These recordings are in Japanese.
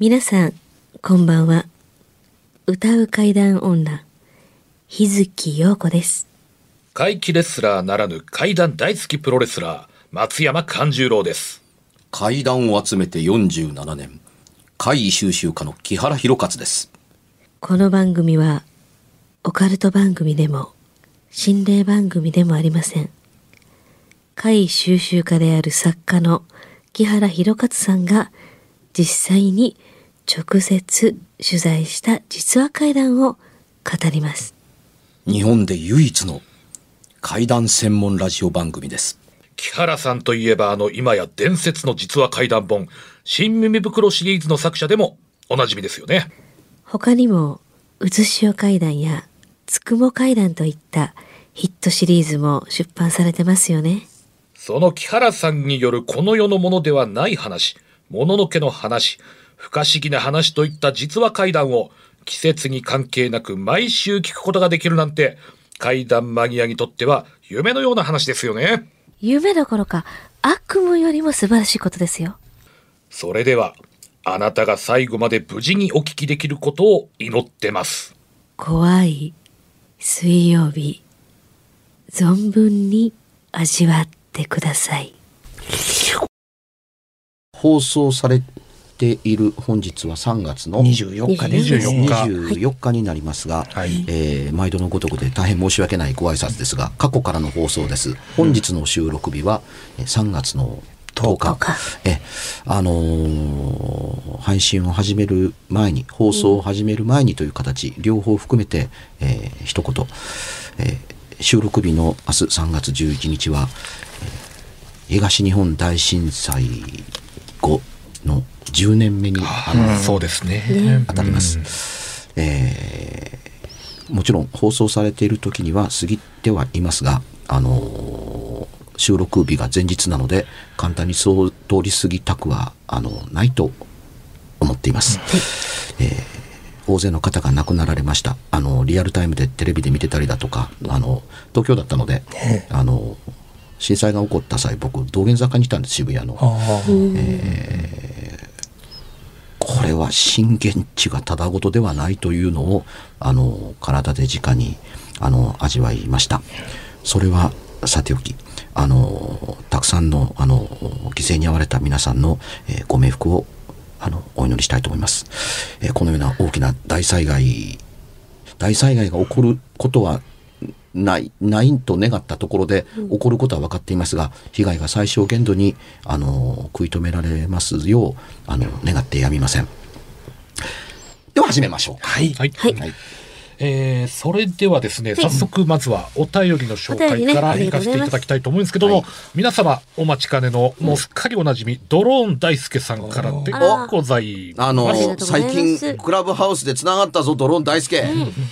皆さんこんばんは。歌う怪談女日月陽子です。 怪奇レスラーならぬ怪談大好きプロレスラー松山勘十郎です。 怪談を集めて47年怪異収集家の木原博勝です。 この番組はオカルト番組でも心霊番組でもありません。怪異収集家である作家の木原博勝さんが実際に直接取材した実話怪談を語ります。 日本で唯一の怪談専門ラジオ番組です。 木原さんといえば今や伝説の実話怪談本新耳袋シリーズの作者でもおなじみですよね。 他にもうずしお怪談やつくも怪談といったヒットシリーズも出版されてますよね。 その木原さんによるこの世のものではない話、もののけの話、不可思議な話といった実話怪談を季節に関係なく毎週聞くことができるなんて怪談マニアにとっては夢のような話ですよね。 夢どころか悪夢よりも素晴らしいことですよ。 それではあなたが最後まで無事にお聞きできることを祈ってます。 怖い水曜日、存分に味わってください。 放送されている本日は3月の 24日ですね。 24日になりますが、 はい、 毎度のごとくで大変申し訳ないご挨拶ですが、過去からの放送です。本日の収録日は3月の10日、配信を始める前に、放送を始める前にという形、両方含めて、一言、収録日の明日3月11日は、東日本大震災後の10年目にそうですね、 当たります。もちろん放送されている時には過ぎてはいますが、収録日が前日なので簡単にそう通り過ぎたくはないと思っています。大勢の方が亡くなられました。リアルタイムでテレビで見てたりだとか、東京だったので、震災が起こった際、僕道玄坂にいたんです、渋谷の。これは震源地がただごとではないというのを体で直に味わいました。それはさておき、たくさんの犠牲に遭われた皆さんの、ご冥福をお祈りしたいと思います。このような大きな大災害が起こることはないと願ったところで、起こることは分かっていますが、被害が最小限度に食い止められますよう願ってやみません。では始めましょう。 はいはい。 それではですね、早速まずはお便りの紹介から行かせていただきたいと思うんですけども、皆様お待ちかねのもうすっかりおなじみドローン大輔さんからでございます。 最近クラブハウスでつながったぞ、ドローン大輔。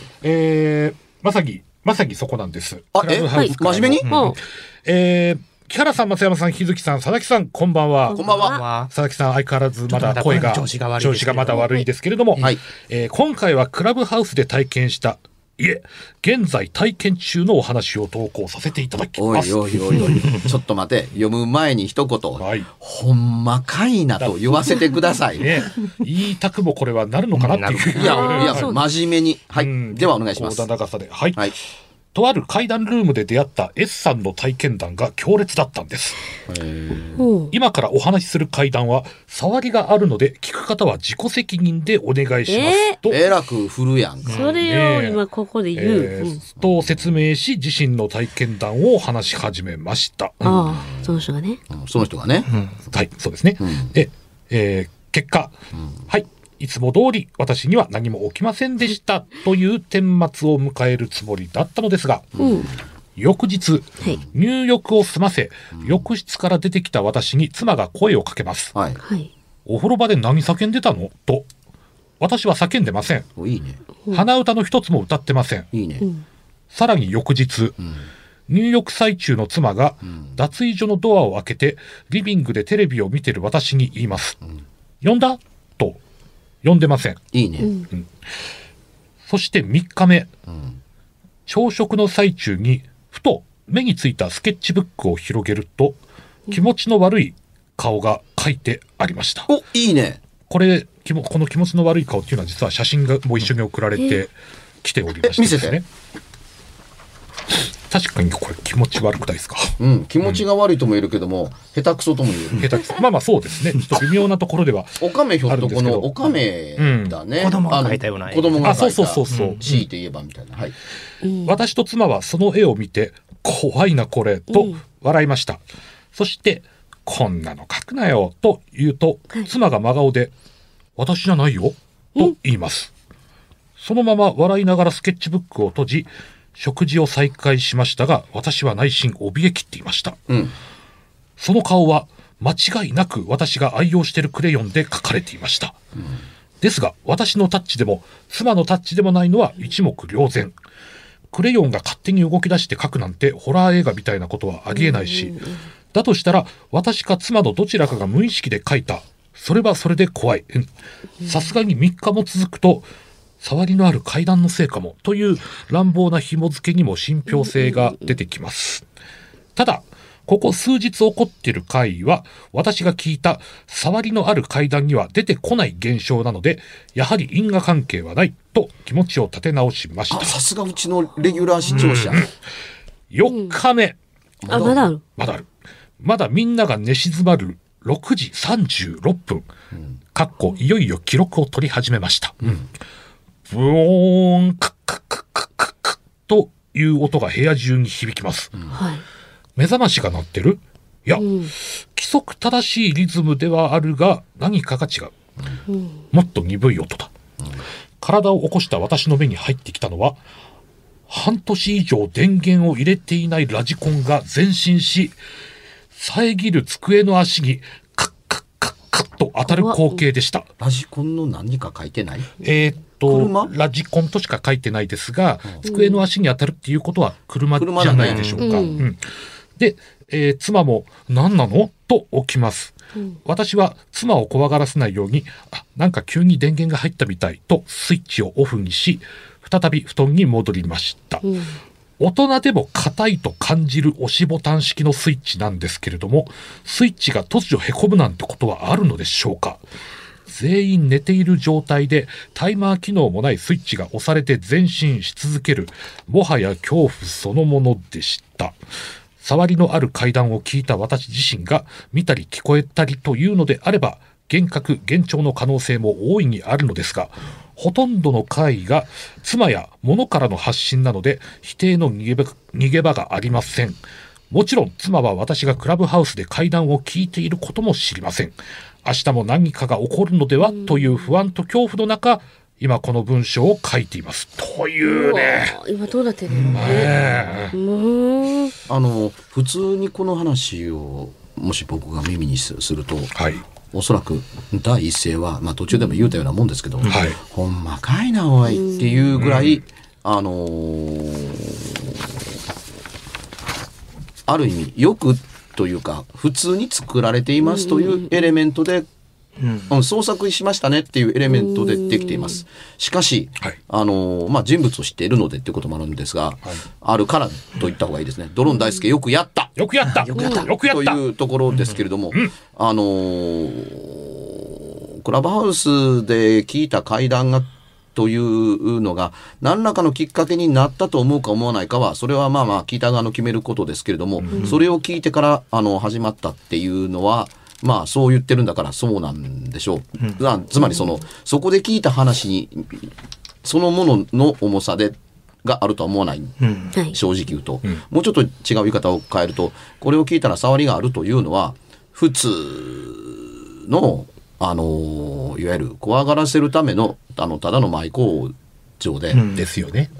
まさにそこなんです。 クラブハウス真面目に、 木原さん、松山さん、日月さん、佐々木さん、こんばんは。 こんばんは。 佐々木さん、相変わらずまだ声が、調子がまだ悪いですけれども、今回はクラブハウスで体験した、現在体験中のお話を投稿させていただきます。 おいちょっと待て、読む前に一言、ほんまかいなと言わせてください。 言いたくもこれはなるのかなっていう。 いや、真面目に。はい。ではお願いします。 長さで。はい。とある怪談ルームで出会った S さんの体験談が強烈だったんです。今からお話しする怪談は触りがあるので、聞く方は自己責任でお願いしますと、 えらく振るやんか。 それを今ここで言う、 と説明し、自身の体験談を話し始めました。 その人がね。 はい、そうですね。で、結果、はい。いつも通り私には何も起きませんでしたという顛末を迎えるつもりだったのですが、翌日、入浴を済ませ、浴室から出てきた私に妻が声をかけます。お風呂場で何叫んでたのと。私は叫んでません。鼻歌の一つも歌ってません。さらに翌日、入浴最中の妻が脱衣所のドアを開けてリビングでテレビを見てる私に言います。呼んだと。呼んでません。そして3日目、朝食の最中にふと目についたスケッチブックを広げると、気持ちの悪い顔が書いてありました。 いいね。 これこの気持ちの悪い顔っていうのは実は写真がもう一緒に送られてきておりましてですね。確かにこれ気持ち悪くないですか。 気持ちが悪いとも言えるけども、下手くそとも言える。 下手くそ。まあそうですね。ちょっと微妙なところではおかめひょっとこのおかめだね。 子供が描いたような絵。 子供が描いた。 そう。 強いて言えばみたいな。はい。 私と妻はその絵を見て怖いなこれと笑いました。そしてこんなの描くなよと言うと、妻が真顔で私じゃないよと言います。そのまま笑いながらスケッチブックを閉じ、食事を再開しましたが、私は内心怯えきっていました。その顔は間違いなく私が愛用しているクレヨンで描かれていました。ですが私のタッチでも妻のタッチでもないのは一目瞭然。クレヨンが勝手に動き出して描くなんてホラー映画みたいなことはありえないし、だとしたら私か妻のどちらかが無意識で描いた。それはそれで怖い。さすがに3日も続くと触りのある階段のせいかもという乱暴な紐付けにも信憑性が出てきます。ただここ数日起こっている怪異は私が聞いた触りのある階段には出てこない現象なので、やはり因果関係はないと気持ちを立て直しました。 さすがうちのレギュラー視聴者。 4日目。 まだある。 まだみんなが寝静まる6時36分。いよいよ記録を取り始めました。ブーンカッカッカッカッカッカッという音が部屋中に響きます。目覚ましが鳴ってる？いや、規則正しいリズムではあるが何かが違う。もっと鈍い音だ。体を起こした私の目に入ってきたのは、半年以上電源を入れていないラジコンが前進し、遮る机の足にカッカッカッカッと当たる光景でした。 ラジコンの何か書いてない？ ラジコンとしか書いてないですが、机の足に当たるっていうことは車じゃないでしょうか。で、妻も何なのと起きます。私は妻を怖がらせないように、なんか急に電源が入ったみたいとスイッチをオフにし、再び布団に戻りました。大人でも硬いと感じる押しボタン式のスイッチなんですけれども、スイッチが突如へこむなんてことはあるのでしょうか。全員寝ている状態でタイマー機能もないスイッチが押されて前進し続ける、もはや恐怖そのものでした。触りのある階段を聞いた私自身が見たり聞こえたりというのであれば、幻覚幻聴の可能性も大いにあるのですが、ほとんどの怪異が妻や物からの発信なので否定の逃げ場がありません。もちろん妻は私がクラブハウスで怪談を聞いていることも知りません。明日も何かが起こるのではという不安と恐怖の中、今この文章を書いていますというね。 今どうなってるのね。 普通にこの話をもし僕が耳にすると、おそらく第一声は、途中でも言うたようなもんですけど、ほんまかいなおいっていうぐらい、ある意味よくというか普通に作られていますというエレメントで、創作しましたねっていうエレメントでできています。しかし、人物を知っているのでっていうこともあるんですが、あるからと言った方がいいですね。ドローン大輔よくやったというところですけれども、クラブハウスで聞いた怪談がというのが何らかのきっかけになったと思うか思わないかは、それは聞いた側の決めることですけれども、それを聞いてから始まったっていうのは、そう言ってるんだからそうなんでしょう。つまりそこで聞いた話にそのものの重さがあるとは思わない、正直言うと、もうちょっと違う言い方を変えると、これを聞いたら触りがあるというのは普通のいわゆる怖がらせるためのただの舞工場で、 ですよね。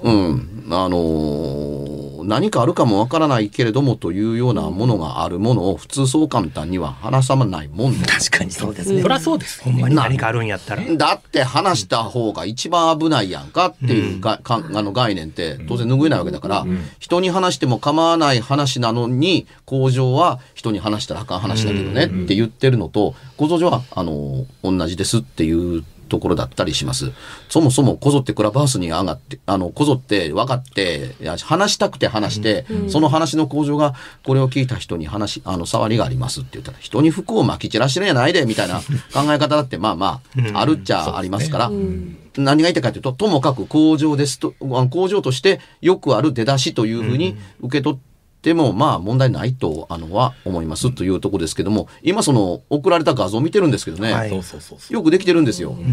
何かあるかもわからないけれどもというようなものがあるものを普通そう簡単には話さないもんで。 確かにそうですね。 そりゃそうです。 ほんまに何かあるんやったら。 だって話した方が一番危ないやんかっていう概念って当然拭えないわけだから、人に話しても構わない話なのに工場は人に話したらあかん話だけどねって言ってるのと、構造上は同じですっていうところだったりします。そもそもこぞってクラブハウスに上がって、こぞって分かって、話したくて話して、その話の向上が、これを聞いた人に触りがありますって言ったら、人に服を撒き散らしてるんやないで、みたいな考え方だって、まあ、あるっちゃありますから、何が言いたいかというと、ともかく向上ですと、向上としてよくある出だしというふうに受け取って、でもまあ問題ないとは思いますというところですけども、今その送られた画像を見てるんですけどね、 はい、 よくできてるんですよ。こ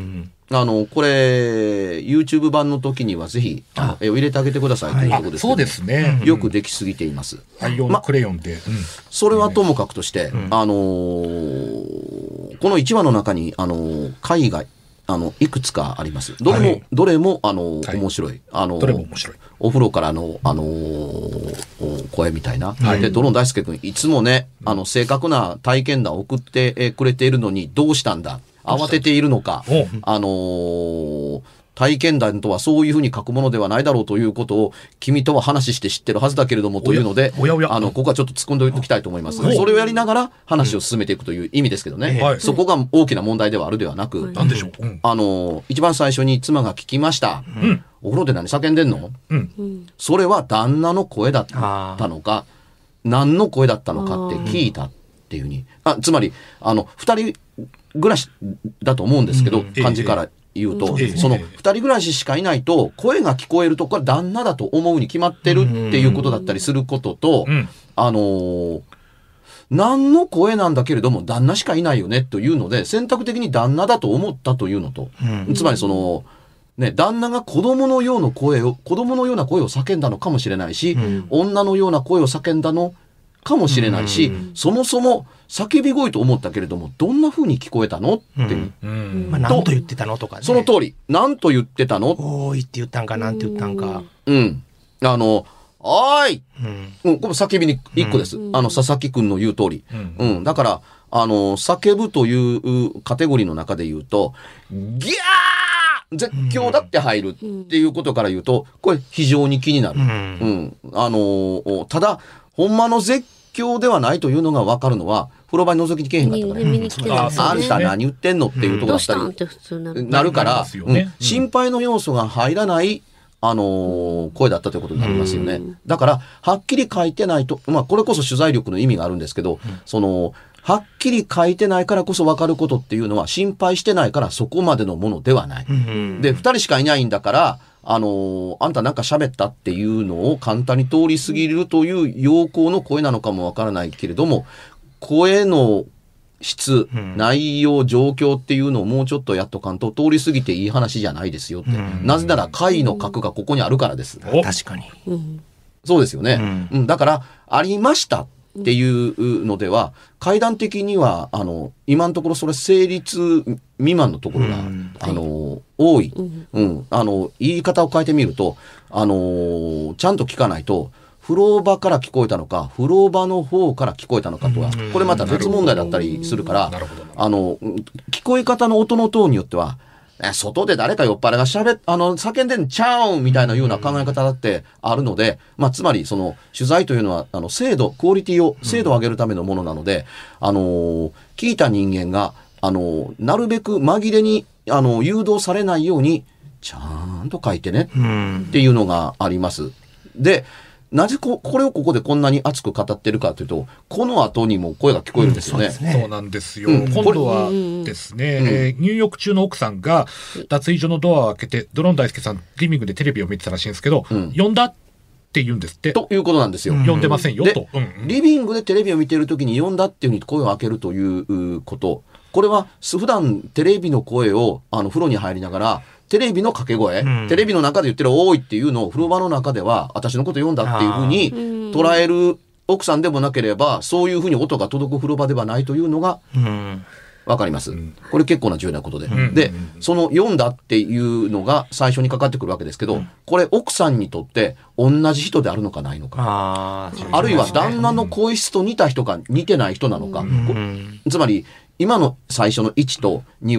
れ YouTube 版の時にはぜひ絵を入れてあげてくださいというところですけど、 そうですね。 よくできすぎています。 愛用のクレヨンで、 それはともかくとして、この1話の中に回がいくつかあります。どれも面白い。 どれも面白い。 お風呂から声みたいな。で、ドローン大輔君、いつもね、正確な体験談を送ってくれているのに、どうしたんだ、慌てているのか、体験談とはそういうふうに書くものではないだろうということを君とは話して知ってるはずだけれどもというので、ここはちょっと突っ込んでおきたいと思います。それをやりながら話を進めていくという意味ですけどね。そこが大きな問題ではあるではなく、 なんでしょう。 一番最初に妻が聞きました。お風呂で何叫んでんの？それは旦那の声だったのか、何の声だったのかって聞いたっていうふうに。つまり、二人暮らしだと思うんですけど、感じから言うと、その二人暮らししかいないと、声が聞こえるとこは旦那だと思うに決まってるっていうことだったりすることと、何の声なんだけれども、旦那しかいないよねというので、選択的に旦那だと思ったというのと、つまりその、ね、旦那が子供のような声を叫んだのかもしれないし、女のような声を叫んだのかもしれないし、そもそも叫び声と思ったけれども、どんな風に聞こえたのっていう。 何と言ってたのとかね。 その通り。何と言ってたの？ おーいって言ったんか、なんて言ったんか。 おーい、これ叫びに一個です。佐々木くんの言う通り。だから、叫ぶというカテゴリーの中で言うと、ギャー絶叫だって入るっていうことから言うと、これ非常に気になる。ただ、ほんまの絶叫ではないというのが分かるのは、風呂場に覗きに来えへんかったから。あんた何言ってんのっていうところだったり、なるから、心配の要素が入らない、声だったということになりますよね。だから、はっきり書いてないと、これこそ取材力の意味があるんですけど、はっきり書いてないからこそ分かることっていうのは心配してないからそこまでのものではない。で、二人しかいないんだから、あんたなんか喋ったっていうのを簡単に通り過ぎるという要項の声なのかも分からないけれども、声の質、内容、状況っていうのをもうちょっとやっとかんと通り過ぎていい話じゃないですよって。なぜなら回の核がここにあるからです。 確かに。そうですよね。 だから、ありましたっていうのでは、階段的には、今のところそれ成立未満のところが、多い。言い方を変えてみると、ちゃんと聞かないと、風呂場から聞こえたのか、風呂場の方から聞こえたのかとは、これまた別問題だったりするから、聞こえ方の音のトーンによっては、外で誰か酔っ払いが叫んでんちゃうんみたいなような考え方だってあるので、つまりその取材というのは、クオリティを、精度を上げるためのものなので、聞いた人間が、なるべく紛れに、誘導されないように、ちゃんと書いてね、っていうのがあります。で、なぜこれをここでこんなに熱く語ってるかというと、この後にも声が聞こえるんですよね。 そうなんですよ。今度はですね、入浴中の奥さんが脱衣所のドアを開けて、ドローン大輔さんリビングでテレビを見てたらしいんですけど、呼んだって言うんですって。 ということなんですよ。 呼んでませんよと。 リビングでテレビを見ているときに呼んだっていうふうに声を開けるということ。これは普段テレビの声を風呂に入りながら、テレビの掛け声、テレビの中で言ってる多いっていうのを風呂場の中では私のこと読んだっていうふうに捉える奥さんでもなければ、そういうふうに音が届く風呂場ではないというのがわかります。これ結構な重要なことで。で、その読んだっていうのが最初にかかってくるわけですけど、これ奥さんにとって同じ人であるのかないのか。あるいは旦那の声質と似た人か似てない人なのか。つまり今の最初の1と2は、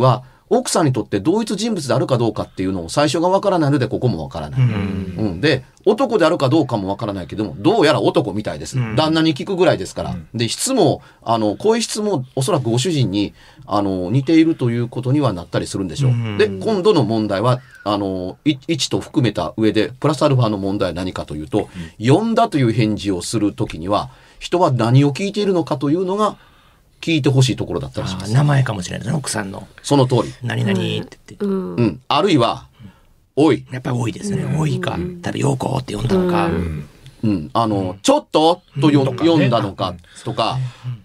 奥さんにとって同一人物であるかどうかっていうのを最初がわからないので、ここもわからない。で、男であるかどうかもわからないけども、どうやら男みたいです。旦那に聞くぐらいですから。で、質も、声質もおそらくご主人に、似ているということにはなったりするんでしょう。で、今度の問題は、位置と含めた上で、プラスアルファの問題は何かというと、呼んだという返事をするときには、人は何を聞いているのかというのが、聞いてほしいところだったりします。 名前かもしれないですね、奥さんの。 その通り。 何々って言って。 あるいは、おい。 やっぱり多いですね。多いか。例えば、ようこって呼んだのか。 ちょっとと呼んだのかとか、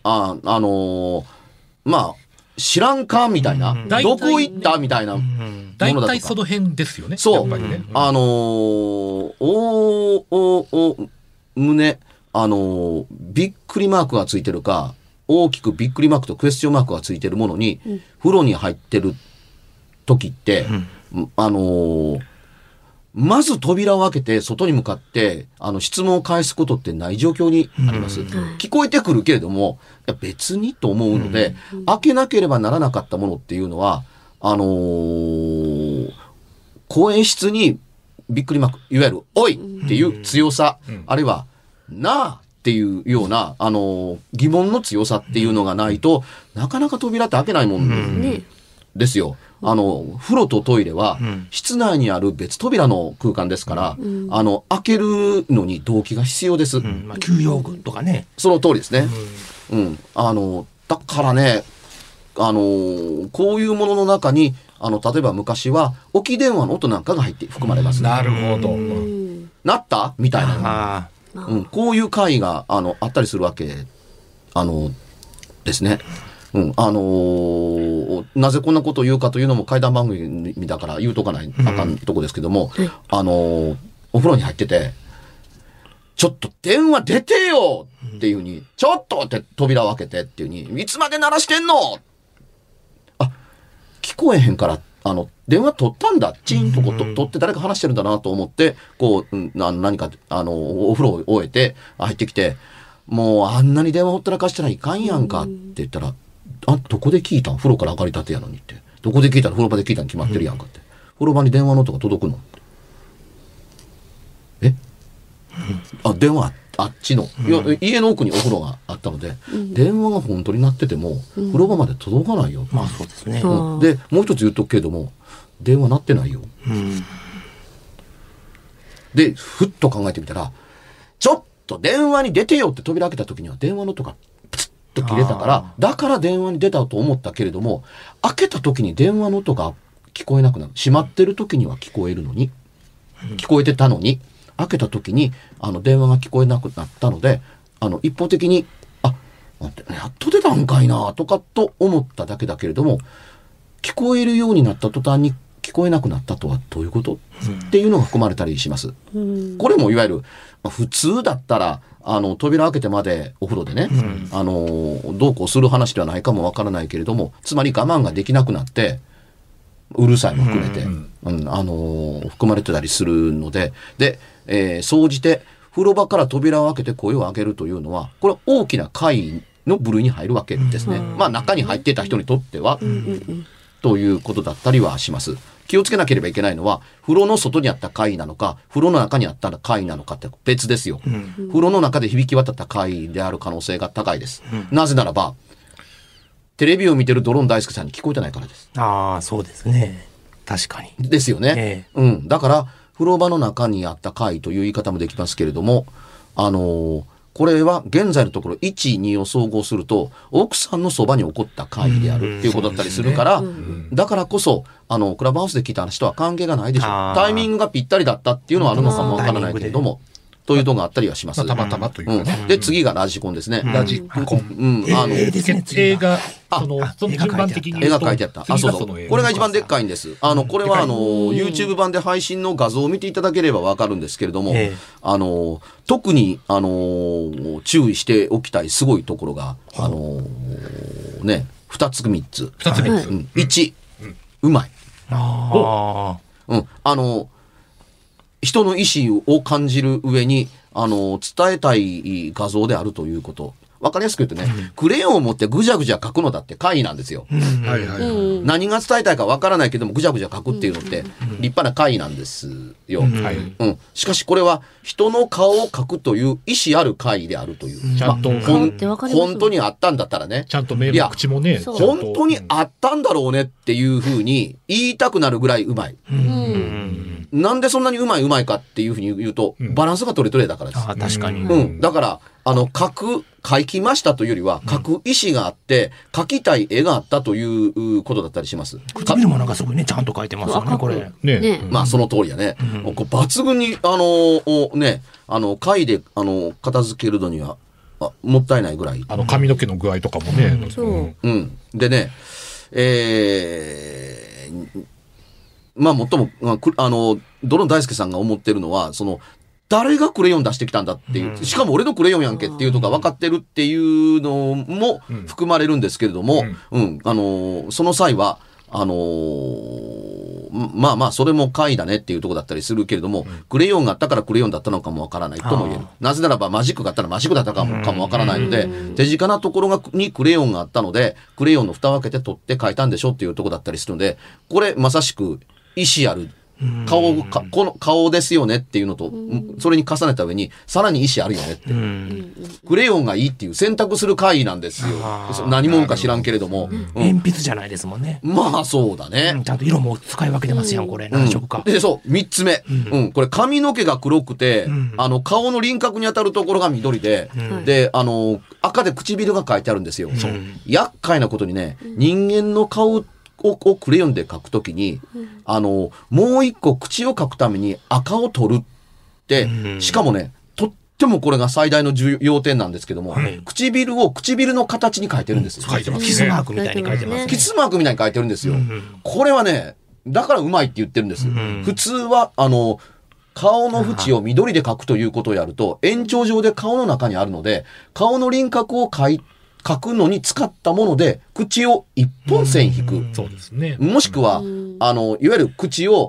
まあ、知らんかみたいな。どこ行ったみたいな。 大体その辺ですよね。 そう。 やっぱりね。 胸、びっくりマークがついてるか、大きくびっくりマークとクエスチョンマークがついてるものに、風呂に入ってる時って、まず扉を開けて外に向かって質問を返すことってない状況にあります。聞こえてくるけれども、いや別にと思うので、開けなければならなかったものっていうのは、声質にびっくりマーク、いわゆるおいっていう強さ、あるいはなあっていうような、疑問の強さっていうのがないと、なかなか扉って開けないもんですよ。風呂とトイレは、室内にある別扉の空間ですから、開けるのに動機が必要です。 休養具とかね。 その通りですね。だからね、こういうものの中に、例えば昔は、置き電話の音なんかが含まれます。 なるほど。 なったみたいな。こういう会があったりするわけですね。なぜこんなことを言うかというのも怪談番組だから言うとかないあかんとこですけども、お風呂に入ってて、ちょっと電話出てよっていうふうに、ちょっとって扉を開けてっていうふうに、いつまで鳴らしてんの？聞こえへんから、電話取ったんだ。チンと取って誰か話してるんだなと思って、何か、お風呂を終えて入ってきて、もうあんなに電話ほったらかしたらいかんやんかって言ったら、どこで聞いたん？風呂から上がりたてやのにって。どこで聞いたの？風呂場で聞いたに決まってるやんかって。風呂場に電話の音が届くの？電話あっちの、家の奥にお風呂があったので、電話が本当に鳴ってても、風呂場まで届かないよ。 まあそうですね。 で、もう一つ言っとくけれども、電話鳴ってないよ。で、ふっと考えてみたら、ちょっと電話に出てよって扉開けた時には電話の音がプツッと切れたから、だから電話に出たと思ったけれども、開けた時に電話の音が聞こえなくなる。閉まってる時には聞こえるのに、聞こえてたのに、開けた時に電話が聞こえなくなったので、一方的に、やっと出たんかいなとかと思っただけだけれども、聞こえるようになった途端に聞こえなくなったとはどういうこと、っていうのが含まれたりします。これもいわゆる、普通だったら扉開けてまでお風呂でね、どうこうする話ではないかもわからないけれども、つまり我慢ができなくなってうるさいも含めて、含まれてたりするので、総じて風呂場から扉を開けて声を上げるというのは、これは大きな怪異の部類に入るわけですね。まあ中に入っていた人にとっては、ということだったりはします。気をつけなければいけないのは、風呂の外にあった怪異なのか、風呂の中にあった怪異なのかって別ですよ。風呂の中で響き渡った怪異である可能性が高いです。なぜならば、テレビを見てるドローン大輔さんに聞こえてないからです。 そうですね。確かに。 ですよね。だから、風呂場の中にあった怪異という言い方もできますけれども、これは現在のところ1、2を総合すると、奥さんのそばに起こった怪異であるっていうことだったりするから、だからこそ、クラブハウスで聞いた話とは関係がないでしょう。タイミングがぴったりだったっていうのはあるのかもわからないけれども、というのがあったりはします。 たまたまというかね。 で、次がラジコンですね。 ラジコン。映画、その順番的に絵が書いてあった。そう。これが一番でっかいんです。これはYouTube 版で配信の画像を見ていただければわかるんですけれども、特に注意しておきたいすごいところが、2つ3つ。1、うまい。人の意思を感じる上に、伝えたい画像であるということ。 わかりやすく言うとね、クレヨンを持ってぐじゃぐじゃ書くのだって怪異なんですよ。 はいはいはい。 何が伝えたいかわからないけどもぐじゃぐじゃ書くっていうのって立派な怪異なんですよ。 はい。 しかしこれは人の顔を描くという意思ある怪異であるという。 ちゃんと、 顔ってわかります？ 本当にあったんだったらね。 ちゃんと目も口もね、ちゃんと本当にあったんだろうねっていうふうに言いたくなるぐらいうまい。なんでそんなにうまいかっていうふうに言うと、バランスが取れ取れだからです。 あ、確かに。 だから、描きましたというよりは、描く意思があって、描きたい絵があったということだったりします。 唇もなんかすごいね、ちゃんと描いてますよね、これ。 ね。 まあ、その通りやね。こう抜群に、貝で、片付けるのには、もったいないぐらい。 髪の毛の具合とかもね。 でね、まあ、もっとも、ドロン大輔さんが思ってるのは、誰がクレヨン出してきたんだっていう、しかも俺のクレヨンやんけっていうのが分かってるっていうのも含まれるんですけれども、その際は、まあまあ、それも怪異だねっていうところだったりするけれども、クレヨンがあったからクレヨンだったのかもわからないとも言える。なぜならばマジックがあったらマジックだったかもわからないので、手近なところにクレヨンがあったので、クレヨンの蓋を開けて取って書いたんでしょっていうところだったりするので、これまさしく意思ある。この顔ですよねっていうのと、それに重ねた上に、さらに意思あるよねって。クレヨンがいいっていう選択する怪異なんですよ。何者か知らんけれども。 鉛筆じゃないですもんね。 まあそうだね。 ちゃんと色も使い分けてますやん、これ。何色か。 で、そう、三つ目。これ髪の毛が黒くて、顔の輪郭に当たるところが緑で、で、赤で唇が書いてあるんですよ。厄介なことにね、人間の顔をクレヨンで描くときに、もう一個口を描くために赤を取るって、しかもね、とってもこれが最大の重要点なんですけども、唇を唇の形に描いてるんです。 書いてますね。 キスマークみたいに書いてます。 キスマークみたいに描いてるんですよ。これはね、だからうまいって言ってるんです。普通は、顔の縁を緑で描くということをやると、延長上で顔の中にあるので、顔の輪郭を描くのに使ったもので、口を一本線引く。 そうですね。 もしくは、いわゆる口を、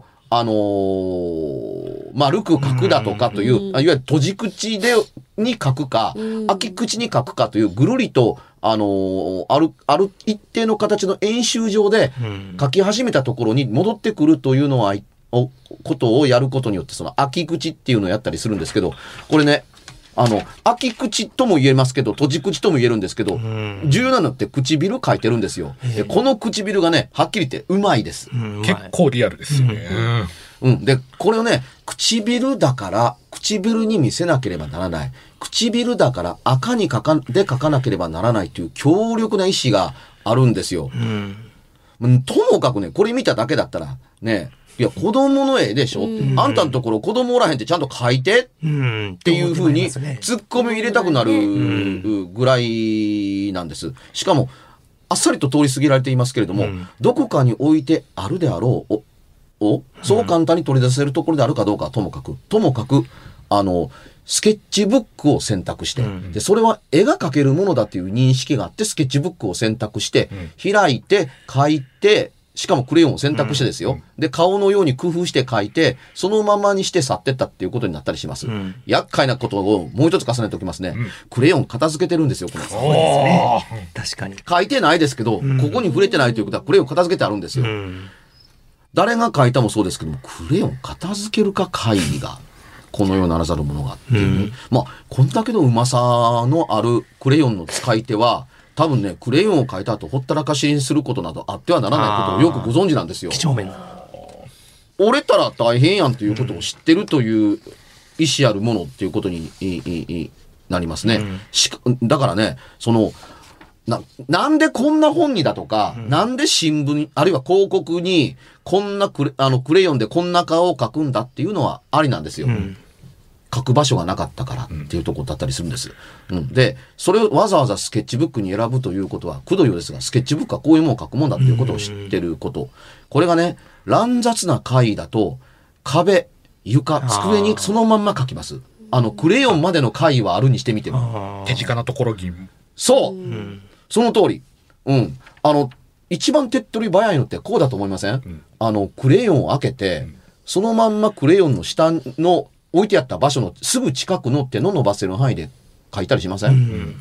丸く書くだとかという、いわゆる閉じ口に書くか、開き口に書くかという、ぐるりと、ある一定の形の円周上で書き始めたところに戻ってくるというのは、ことをやることによって、その開き口っていうのをやったりするんですけど、これね、開き口とも言えますけど、閉じ口とも言えるんですけど、重要なのって唇書いてるんですよ。でこの唇がね、はっきり言ってうまいです。 結構リアルですよね。 で、これをね、唇だから、唇に見せなければならない。唇だから赤に書かなければならないという強力な意志があるんですよ。ともかくね、これ見ただけだったら、ね、いや、子供の絵でしょって。あんたのところ子供おらへんってちゃんと書いてっていう風にツッコミ入れたくなるぐらいなんです。しかも、あっさりと通り過ぎられていますけれども、どこかに置いてあるであろうそう簡単に取り出せるところであるかどうかはともかく、スケッチブックを選択して、で、それは絵が描けるものだという認識があって、スケッチブックを選択して、開いて、書いて、しかもクレヨンを選択してですよ。で、顔のように工夫して描いて、そのままにして去ってったっていうことになったりします。厄介なことをもう一つ重ねておきますね。クレヨン片付けてるんですよ、この。 そうですね。確かに。 書いてないですけど、ここに触れてないということはクレヨン片付けてあるんですよ。誰が書いたもそうですけども、クレヨン片付けるか会議が、このようならざるものがあっていうね。まあ、こんだけのうまさのあるクレヨンの使い手は、多分ね、クレヨンを描いた後、ほったらかしにすることなどあってはならないことをよくご存知なんですよ。 几帳面な。 折れたら大変やんということを知ってるという意思あるものっていうことになりますね。だからね、なんでこんな本にだとか、なんで新聞に、あるいは広告に、こんなクレヨンでこんな顔を描くんだっていうのはありなんですよ。書く場所がなかったからっていうところだったりするんです。で、それをわざわざスケッチブックに選ぶということは、くどいようですが、スケッチブックはこういうものを書くもんだっていうことを知ってること。これがね、乱雑な絵だと、壁、床、机にそのまんま書きます。クレヨンまでの絵はあるにしてみても。 手近なところに。 そう、その通り。一番手っ取り早いのってこうだと思いません？クレヨンを開けて、そのまんまクレヨンの下の置いてあった場所のすぐ近くの手の伸ばせる範囲で書いたりしません？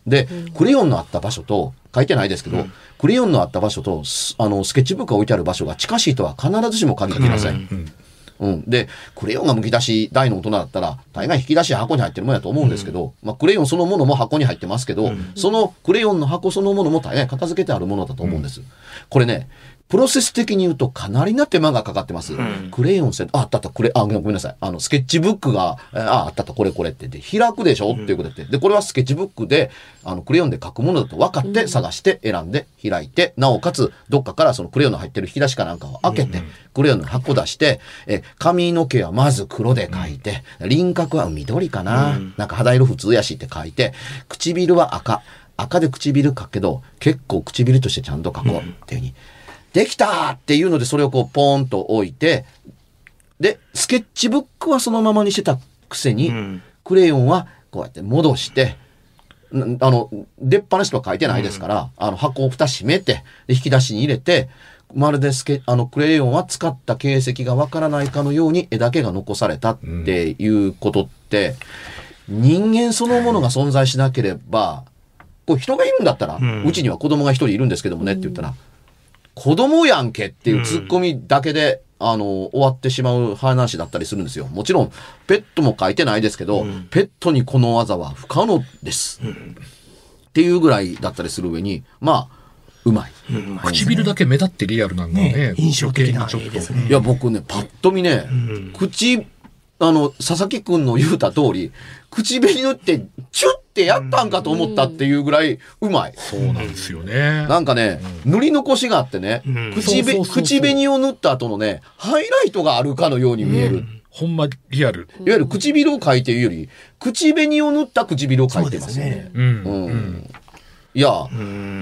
で、クレヨンのあった場所と、書いてないですけど、クレヨンのあった場所と、スケッチブックが置いてある場所が近しいとは必ずしも限っていません。で、クレヨンがむき出し大の大人だったら、大概引き出し箱に入ってるもんやと思うんですけど、まあ、クレヨンそのものも箱に入ってますけど、そのクレヨンの箱そのものも大概片付けてあるものだと思うんです。これね、プロセス的に言うとかなりな手間がかかってます。クレヨンあったあった、ごめんなさい。スケッチブックが、あったあった、これってで、開くでしょっていうことで、これはスケッチブックで、クレヨンで書くものだと分かって探して選んで開いて、なおかつ、どっかからそのクレヨンの入ってる引き出しかなんかを開けて、クレヨンの箱出して、髪の毛はまず黒で描いて、輪郭は緑かな、なんか肌色普通やしって書いて、唇は赤で唇描くけど、結構唇としてちゃんと描こうっていうふうに。できたっていうので、それをこうポーンと置いて、で、スケッチブックはそのままにしてたくせに、クレヨンはこうやって戻して、出っ放しとは書いてないですから、箱を蓋閉めて、で引き出しに入れて、まるでクレヨンは使った形跡がわからないかのように絵だけが残されたっていうことって、人間そのものが存在しなければ、こう人がいるんだったら、うちには子供が一人いるんですけどもねって言ったら、子供やんけっていうツッコミだけで、終わってしまう話だったりするんですよ。もちろん、ペットも書いてないですけど、ペットにこの技は不可能です。っていうぐらいだったりする上に、まあ、うまい。 唇だけ目立ってリアルなのがね、 印象的な絵ですね。 いや、僕ね、パッと見ね、佐々木くんの言うた通り、口紅塗って、チュッてやったんかと思ったっていうぐらいうまい。 そうなんですよね。 なんかね、塗り残しがあってね、口紅を塗った後のね、ハイライトがあるかのように見える。 ほんまリアル。 いわゆる唇を描いているより、口紅を塗った唇を描いてますよね。いや、こ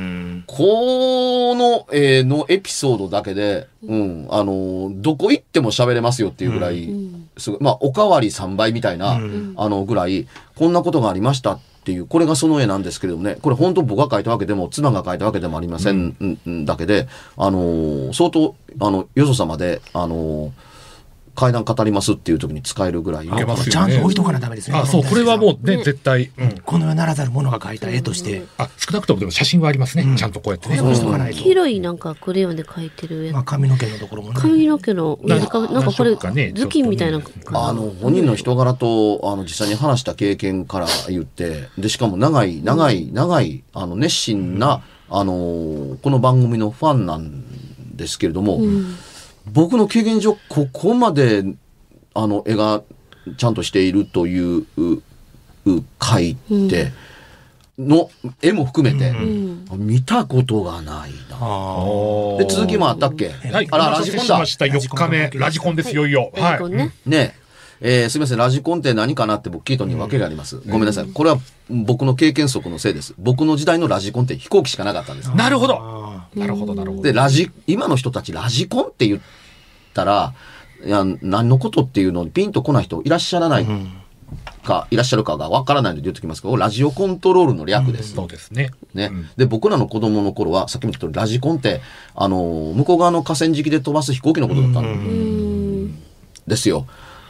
の絵のエピソードだけで、どこ行っても喋れますよっていうぐらい、すごい、まあ、おかわり3倍みたいな、ぐらい、こんなことがありましたっていう、これがその絵なんですけれどもね、これ本当僕が描いたわけでも、妻が描いたわけでもありません、だけで、相当、よそ様で、階段語りますっていう時に使えるぐらい。 ちゃんと置いとかなダメですね。 そう、これはもうね、絶対。 この世ならざるものが描いた絵として。 少なくともでも写真はありますね。ちゃんとこうやってね。 黄色いなんかクレヨンで描いてるやつ。 髪の毛のところもね。 髪の毛の、なんかこれ、頭巾みたいな。 本人の人柄と、実際に話した経験から言って、で、しかも長い、熱心な、この番組のファンなんですけれども、僕の経験上ここまで絵がちゃんとしているという回っての絵も含めて見たことがないな。で続きもあったっけ？ はい、ラジコンだ。4日目ラジコンですいよいよ。 ラジコンね。 ね。すみません、ラジコンって何かなって僕聞いたのに訳があります。ごめんなさい。これは僕の経験則のせいです。僕の時代のラジコンって飛行機しかなかったんです。 なるほど。なるほど。 で、今の人たちラジコンって言ったら、いや、何のことっていうのにピンとこない人いらっしゃらないか、いらっしゃるかがわからないので言ってきますけど、ラジオコントロールの略です。 そうですね。 で、僕らの子供の頃は、さっきも言った通りラジコンって、向こう側の河川敷で飛ばす飛行機のことだったんですよ。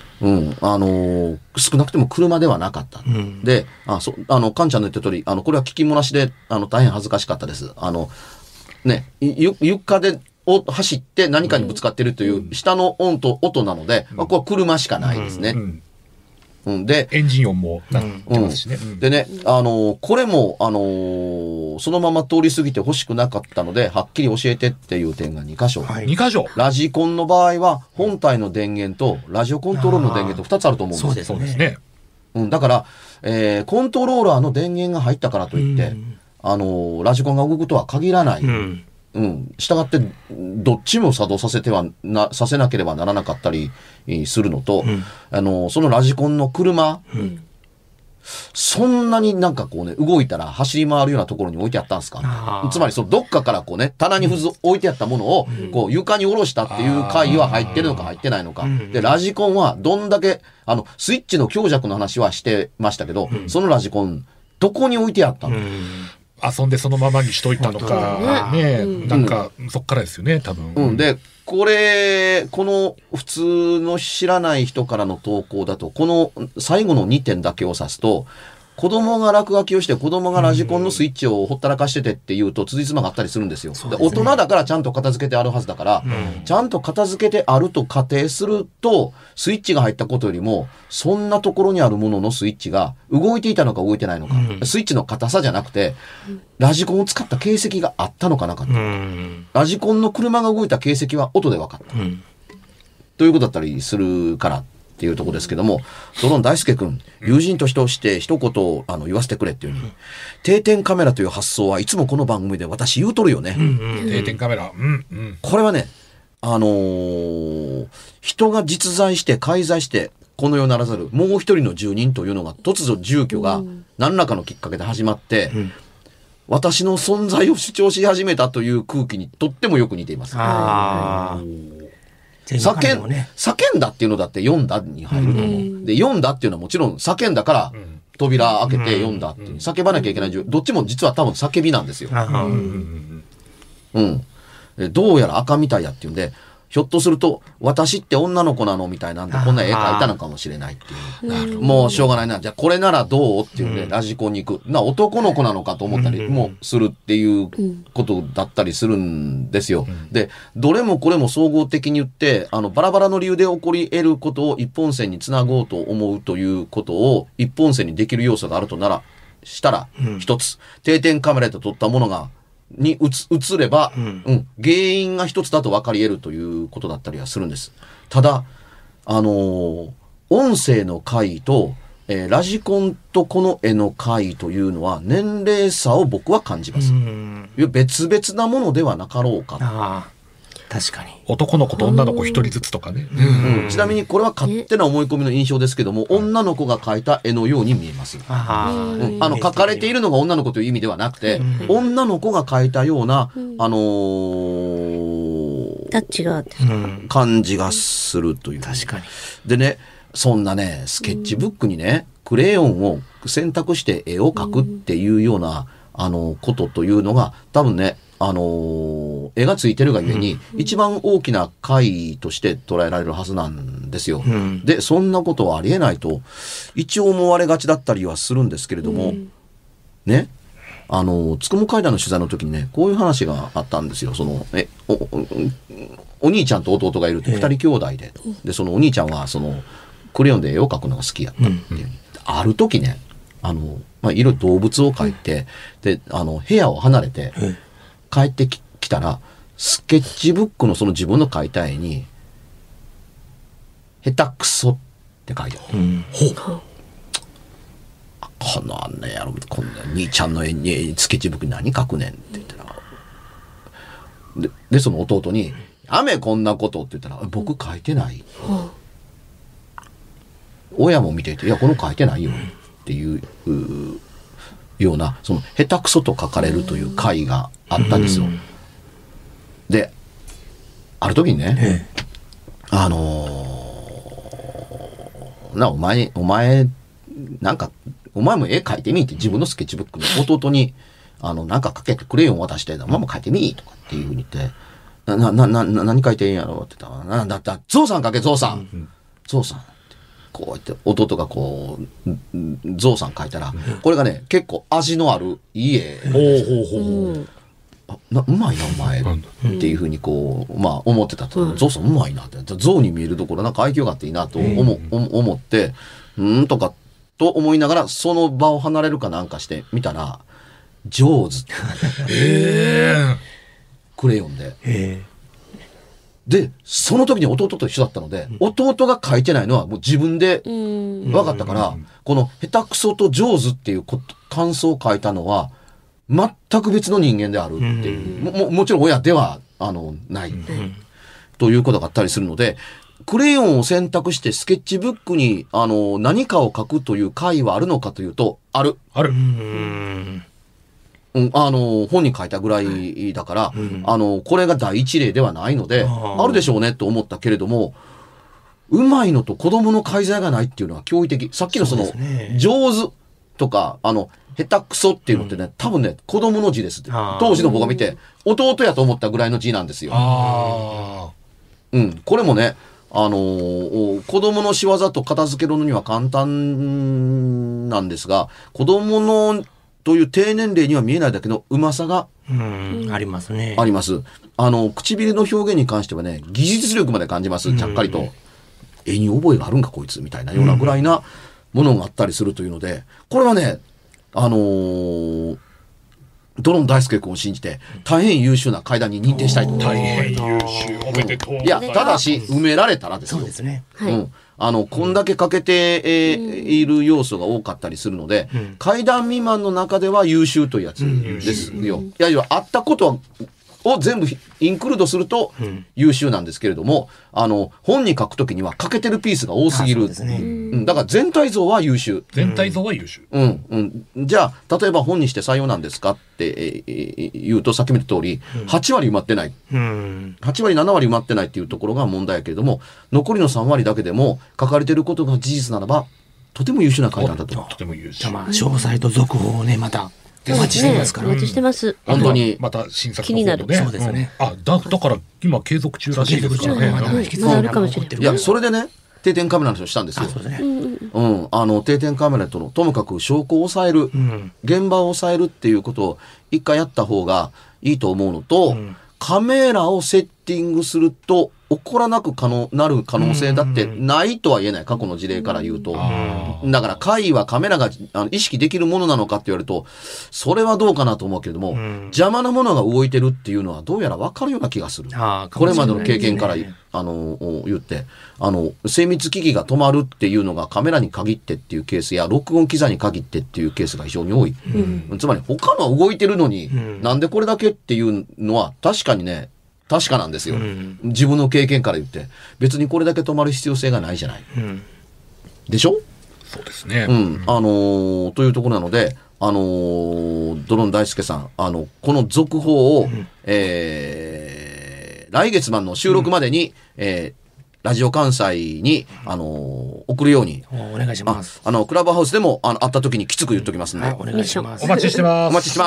少なくても車ではなかった。で、カンちゃんの言った通り、これは聞き漏らしで、大変恥ずかしかったです。床で走って何かにぶつかってるという下の音なので、これは車しかないですね。で、 エンジン音もなってますしね。 でね、これも、そのまま通り過ぎて欲しくなかったので、はっきり教えてっていう点が2箇所。 2箇所。 ラジコンの場合は、本体の電源と、ラジオコントロールの電源と2つあると思うんです。 そうですね。 だから、コントローラーの電源が入ったからといって、ラジコンが動くとは限らない。したがって、どっちも作動させなければならなかったりするのと、そのラジコンの車、そんなになんかこうね、動いたら走り回るようなところに置いてあったんですか？つまり、どっかからこうね、棚に置いてあったものを、こう床に下ろしたっていう回は入ってるのか入ってないのか。で、ラジコンはどんだけ、スイッチの強弱の話はしてましたけど、そのラジコン、どこに置いてあったの？ 遊んでそのままにしといたのか、ね、なんか、そっからですよね、多分。 で、この普通の知らない人からの投稿だと、この最後の2点だけを指すと、 子供が落書きをして子供がラジコンのスイッチをほったらかしててって言うと辻褄があったりするんですよ。で大人だからちゃんと片付けてあるはずだから、ちゃんと片付けてあると仮定するとスイッチが入ったことよりもそんなところにあるもののスイッチが動いていたのか動いてないのか、スイッチの硬さじゃなくてラジコンを使った形跡があったのかなかったのか、ラジコンの車が動いた形跡は音で分かった、ということだったりするからっていうところですけども、ドローン大輔君、友人として一言言わせてくれっていう風に、定点カメラという発想はいつもこの番組で私言うとるよね。 定点カメラ。 これはね、人が実在して介在してこの世ならざるもう一人の住人というのが突如住居が何らかのきっかけで始まって、私の存在を主張し始めたという空気にとってもよく似ています。叫んだっていうのだって読んだに入ると思う。で、読んだっていうのはもちろん叫んだから扉開けて読んだっていう、叫ばなきゃいけない。どっちも実は多分叫びなんですよ。どうやら赤みたいやっていうんで、ひょっとすると私って女の子なのみたいなんでこんな絵描いたのかもしれないっていう。もうしょうがないな。じゃあこれならどうっていうんでラジコンに行く。男の子なのかと思ったりもするっていうことだったりするんですよ。で、どれもこれも総合的に言って、バラバラの理由で起こり得ることを一本線につなごうと思うということを一本線にできる要素があるとなら、したら、一つ、定点カメラで撮ったものが、に映れば、原因が一つだと分かり得るということだったりはするんです。ただ、音声の回と、ラジコンとこの絵の回というのは年齢差を僕は感じます。別々なものではなかろうか。 確かに。 男の子と女の子一人ずつとかね。 ちなみにこれは勝手な思い込みの印象ですけども、女の子が描いた絵のように見えます。描かれているのが女の子という意味ではなくて、女の子が描いたような、 タッチが感じがするという。 確かに。 でね、そんなね、スケッチブックにね、クレヨンを選択して絵を描くっていうような、ことというのが、多分ね、絵がついてるがゆえに、一番大きな回として捉えられるはずなんですよ。で、そんなことはありえないと、一応思われがちだったりはするんですけれども、ね、つくも階段の取材の時にね、こういう話があったんですよ。お兄ちゃんと弟がいるって二人兄弟で、で、そのお兄ちゃんは、クレヨンで絵を描くのが好きやったっていう。ある時ね、いろいろ動物を描いて、で、部屋を離れて、帰ってきたら、スケッチブックのその自分の描いた絵に、下手くそって書いてある。このやろ、こんな兄ちゃんの絵にスケッチブックに何描くねんって言ったら、で、その弟に、やめこんなことって言ったら、僕描いてない。親も見ていて、いや、この描いてないよっていうような、その下手くそと書かれるという回があったんですよ。で、ある時にね、お前も絵描いてみって自分のスケッチブックの弟に、なんか描けてクレヨン渡して、ママ描いてみとかっていうふうに言って、何描いてんやろって言ったら、だったら、ゾウさん描け、ゾウさん。ゾウさん。こうやって弟がこうゾウさん描いたら、これがね結構味のあるいい絵。うまいなお前っていうふうにこう思ってたと。ゾウさんうまいなって、ゾウに見えるところなんか愛嬌があっていいなと思ってとかと思いながらその場を離れるかなんかしてみたら上手クレヨンで。で、その時に弟と一緒だったので、弟が書いてないのはもう自分で分かったから、この下手くそと上手っていう感想を書いたのは、全く別の人間であるっていう。もちろん親では、ない。ということがあったりするので、クレヨンを選択してスケッチブックに、何かを書くという回はあるのかというと、ある。 ある。 本に書いたぐらいだから、これが第一例ではないので、あるでしょうねと思ったけれども、うまいのと子供の介在がないっていうのは驚異的。さっきの上手とか、下手くそっていうのってね、多分ね、子供の字ですって。当時の僕が見て、弟やと思ったぐらいの字なんですよ。これもね、子供の仕業と片付けるのには簡単なんですが、子供のという低年齢には見えないだけのうまさがありますね。 あります。唇の表現に関してはね、技術力まで感じます。ちゃっかりと。絵に覚えがあるんかこいつみたいなようなぐらいなものがあったりするというので、これはね、ドロン大輔君を信じて大変優秀な階段に認定したいと思います。 大変優秀、おめでとうございます。 いや、ただし埋められたらですよ。 そうですね。 こんだけ欠けて、いる要素が多かったりするので、階段未満の中では優秀というやつですよ。いやいや、あったことを全部インクルードすると優秀なんですけれども、本に書くときには欠けてるピースが多すぎる。だから全体像は優秀。 全体像は優秀。 じゃあ、例えば本にして採用なんですかって言うと、さっきも言った通り、8割埋まってない。8割、7割埋まってないっていうところが問題やけれども、残りの3割だけでも書かれていることが事実ならば、とても優秀な階段だと。 とても優秀。 じゃあ詳細と続報をね、また。お待ちしてますから。 お待ちしてます。 本当に。 また新作気になる。 そうですね。 だから今継続中らしいですからね。 まだあるかもしれない。 いや、それでね、定点カメラの話をしたんですよ。定点カメラとの、ともかく証拠を抑える、現場を抑えるっていうことを一回やった方がいいと思うのと、カメラをセッティングすると起こらなくなる可能性だってないとは言えない。過去の事例から言うと。だから怪異はカメラが意識できるものなのかって言われると、それはどうかなと思うけれども、邪魔なものが動いてるっていうのはどうやら分かるような気がする。これまでの経験から言って、精密機器が止まるっていうのがカメラに限ってっていうケースや、録音機材に限ってっていうケースが非常に多い。つまり他のは動いてるのに、なんでこれだけっていうのは確かにね、確かなんですよ。自分の経験から言って。別にこれだけ止まる必要性がないじゃない。でしょ？ そうですね。 というところなので、ドロン大輔さん、この続報を、来月版の収録までに、ラジオ関西に、送るように。 お願いします。 クラブハウスでも、会った時にきつく言っときますんで。 お願いします。 お待ちしてます。 お待ちしてます。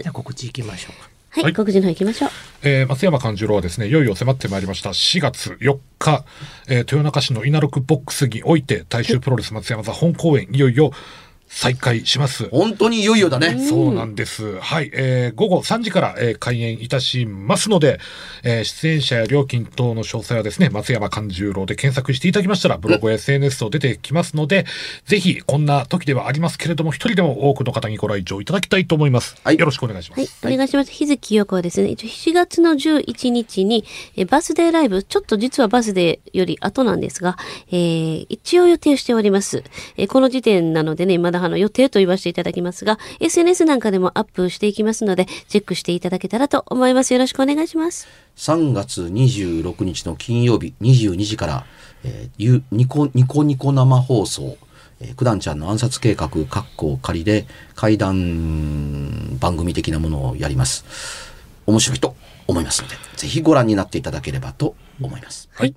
じゃあ告知行きましょう。 はい、告知の方行きましょう。 松山勘十郎はですね、いよいよ迫ってまいりました4月4日、豊中市の稲六ボックスにおいて大衆プロレス松山座本公演いよいよ再開します。 本当にいよいよだね。 そうなんです。はい。午後3時から、開演いたしますので、出演者や料金等の詳細はですね、松山勘十郎で検索していただきましたら、ブログ、SNS と出てきますので、ぜひ、こんな時ではありますけれども、一人でも多くの方にご来場いただきたいと思います。 はい。 よろしくお願いします。 はい。お願いします。日月陽子はですね、7月の11日に、バースデーライブ、ちょっと実はバースデーより後なんですが、一応予定しております。この時点なのでね、まだ予定と言わせていただきますが、SNS なんかでもアップしていきますので、チェックしていただけたらと思います。よろしくお願いします。 3月26日の金曜日22時から、ニコニコ生放送、九段ちゃんの暗殺計画仮で怪談番組的なものをやります。面白いと思いますので、ぜひご覧になっていただければと思います。 はい。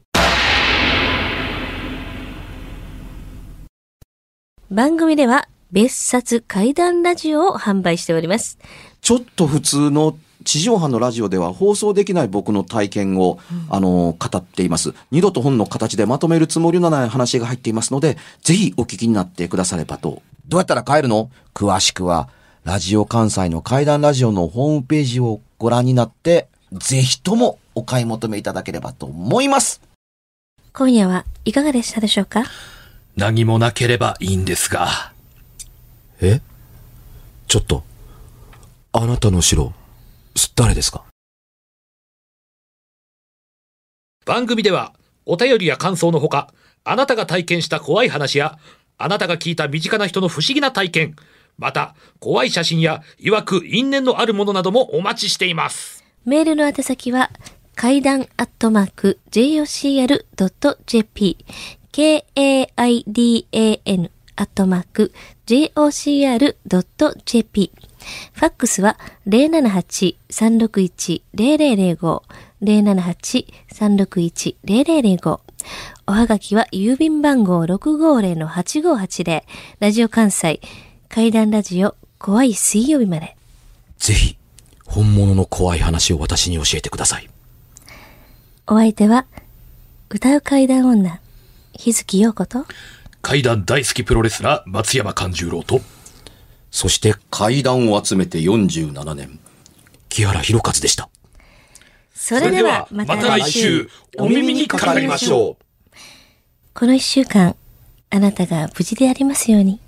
番組では別冊怪談ラジオを販売しております。 ちょっと普通の地上波のラジオでは放送できない僕の体験を、語っています。二度と本の形でまとめるつもりのない話が入っていますので、ぜひお聞きになってくださればと。どうやったら買えるの？詳しくは、ラジオ関西の怪談ラジオのホームページをご覧になって、ぜひともお買い求めいただければと思います。 今夜はいかがでしたでしょうか？ 何もなければいいんですが。 ちょっと、あなたの城、誰ですか？ 番組ではお便りや感想のほか、あなたが体験した怖い話やあなたが聞いた身近な人の不思議な体験、また怖い写真や曰く因縁のあるものなどもお待ちしています。 メールの宛先は怪談@jocr.jp KAIDAN@jocr.jp ファックスは 078-361-0005 078-361-0005 おはがきは郵便番号 650-8580 ラジオ関西怪談ラジオ怖い水曜日まで。 ぜひ本物の怖い話を私に教えてください。 お相手は歌う怪談女日月陽子と怪談大好きプロレスラー松山勘十郎と、 そして怪談を集めて47年、木原博一でした。 それではまた来週お耳にかかりましょう。 この一週間、あなたが無事でありますように。